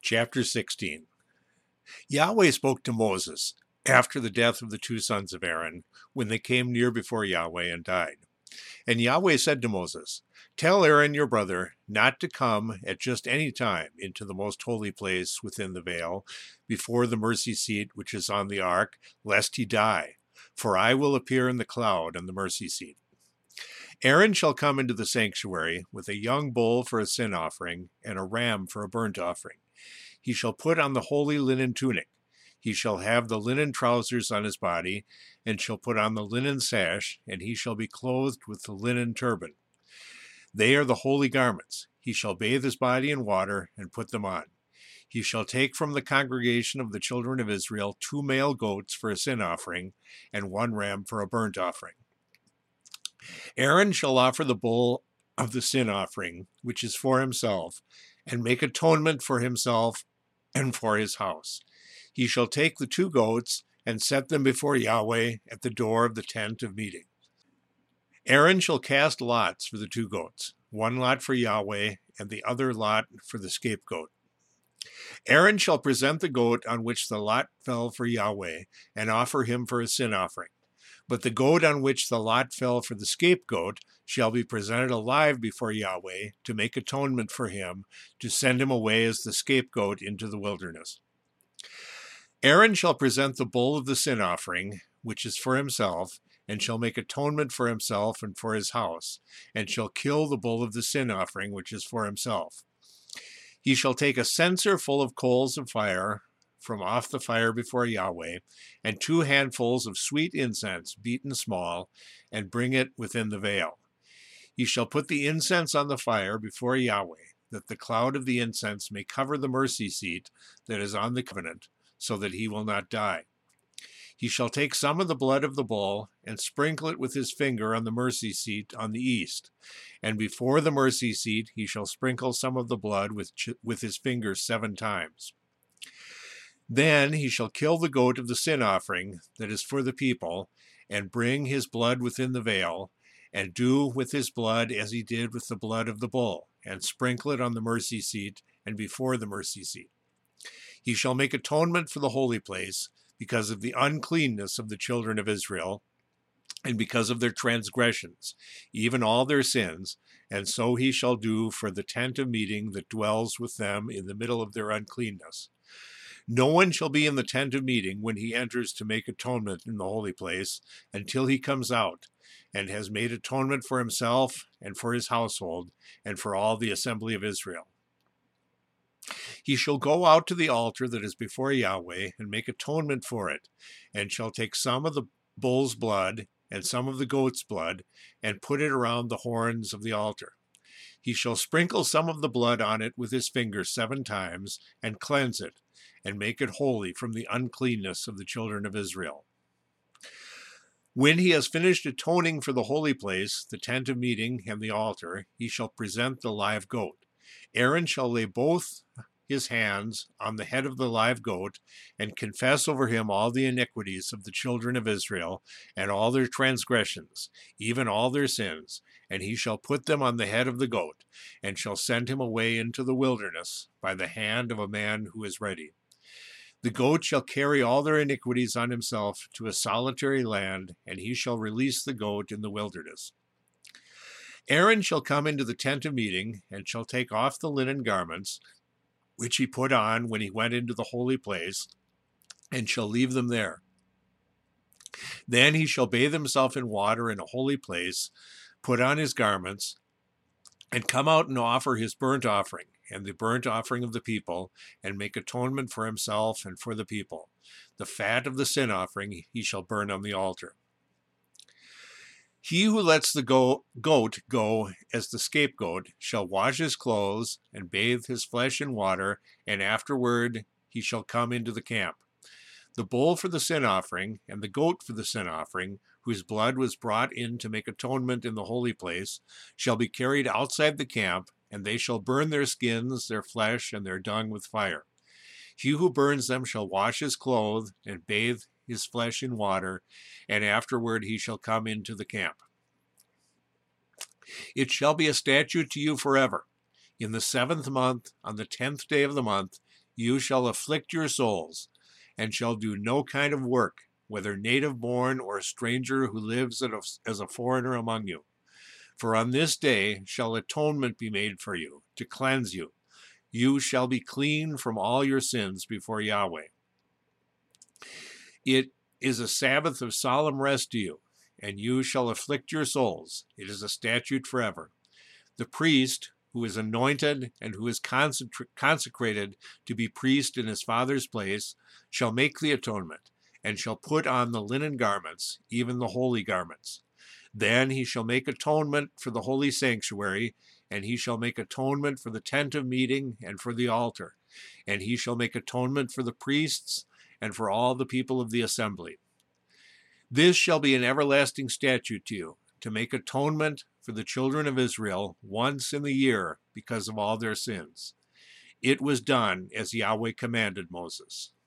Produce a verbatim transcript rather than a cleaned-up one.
Chapter sixteen. Yahweh spoke to Moses after the death of the two sons of Aaron, when they came near before Yahweh and died. And Yahweh said to Moses, "Tell Aaron your brother not to come at just any time into the most holy place within the veil, before the mercy seat which is on the ark, lest he die. For I will appear in the cloud on the mercy seat. Aaron shall come into the sanctuary with a young bull for a sin offering and a ram for a burnt offering. He shall put on the holy linen tunic. He shall have the linen trousers on his body, and shall put on the linen sash, and he shall be clothed with the linen turban. They are the holy garments. He shall bathe his body in water and put them on. He shall take from the congregation of the children of Israel two male goats for a sin offering, and one ram for a burnt offering. Aaron shall offer the bull of the sin offering, which is for himself, and make atonement for himself and for his house. He shall take the two goats and set them before Yahweh at the door of the tent of meeting. Aaron shall cast lots for the two goats, one lot for Yahweh and the other lot for the scapegoat. Aaron shall present the goat on which the lot fell for Yahweh and offer him for a sin offering. But the goat on which the lot fell for the scapegoat shall be presented alive before Yahweh to make atonement for him, to send him away as the scapegoat into the wilderness. Aaron shall present the bull of the sin offering, which is for himself, and shall make atonement for himself and for his house, and shall kill the bull of the sin offering, which is for himself. He shall take a censer full of coals of fire from off the fire before Yahweh, and two handfuls of sweet incense beaten small, and bring it within the veil. He shall put the incense on the fire before Yahweh, that the cloud of the incense may cover the mercy seat that is on the covenant, so that he will not die. He shall take some of the blood of the bull, and sprinkle it with his finger on the mercy seat on the east. And before the mercy seat he shall sprinkle some of the blood with, ch- with his finger seven times. Then he shall kill the goat of the sin offering that is for the people, and bring his blood within the veil, and do with his blood as he did with the blood of the bull, and sprinkle it on the mercy seat and before the mercy seat. He shall make atonement for the holy place, because of the uncleanness of the children of Israel, and because of their transgressions, even all their sins, and so he shall do for the tent of meeting that dwells with them in the middle of their uncleanness. No one shall be in the tent of meeting when he enters to make atonement in the holy place, until he comes out, and has made atonement for himself and for his household, and for all the assembly of Israel. He shall go out to the altar that is before Yahweh, and make atonement for it, and shall take some of the bull's blood, and some of the goat's blood, and put it around the horns of the altar. He shall sprinkle some of the blood on it with his finger seven times, and cleanse it, and make it holy from the uncleanness of the children of Israel. When he has finished atoning for the holy place, the tent of meeting, and the altar, he shall present the live goat. Aaron shall lay both his hands on the head of the live goat, and confess over him all the iniquities of the children of Israel, and all their transgressions, even all their sins, and he shall put them on the head of the goat, and shall send him away into the wilderness by the hand of a man who is ready. The goat shall carry all their iniquities on himself to a solitary land, and he shall release the goat in the wilderness. Aaron shall come into the tent of meeting, and shall take off the linen garments, which he put on when he went into the holy place, and shall leave them there. Then he shall bathe himself in water in a holy place, put on his garments, and come out and offer his burnt offering, and the burnt offering of the people, and make atonement for himself and for the people. The fat of the sin offering he shall burn on the altar. He who lets the go- goat go as the scapegoat shall wash his clothes and bathe his flesh in water, and afterward he shall come into the camp. The bull for the sin offering and the goat for the sin offering, whose blood was brought in to make atonement in the holy place, shall be carried outside the camp, and they shall burn their skins, their flesh, and their dung with fire. He who burns them shall wash his clothes and bathe his flesh in water, and afterward he shall come into the camp. It shall be a statute to you forever. In the seventh month, on the tenth day of the month, you shall afflict your souls, and shall do no kind of work, whether native born or stranger who lives as a foreigner among you. For on this day shall atonement be made for you, to cleanse you. You shall be clean from all your sins before Yahweh. It is a Sabbath of solemn rest to you, and you shall afflict your souls. It is a statute forever. The priest, who is anointed and who is consecrated to be priest in his father's place, shall make the atonement, and shall put on the linen garments, even the holy garments. Then he shall make atonement for the holy sanctuary, and he shall make atonement for the tent of meeting and for the altar, and he shall make atonement for the priests and for all the people of the assembly. This shall be an everlasting statute to you, to make atonement for the children of Israel once in the year because of all their sins. It was done as Yahweh commanded Moses.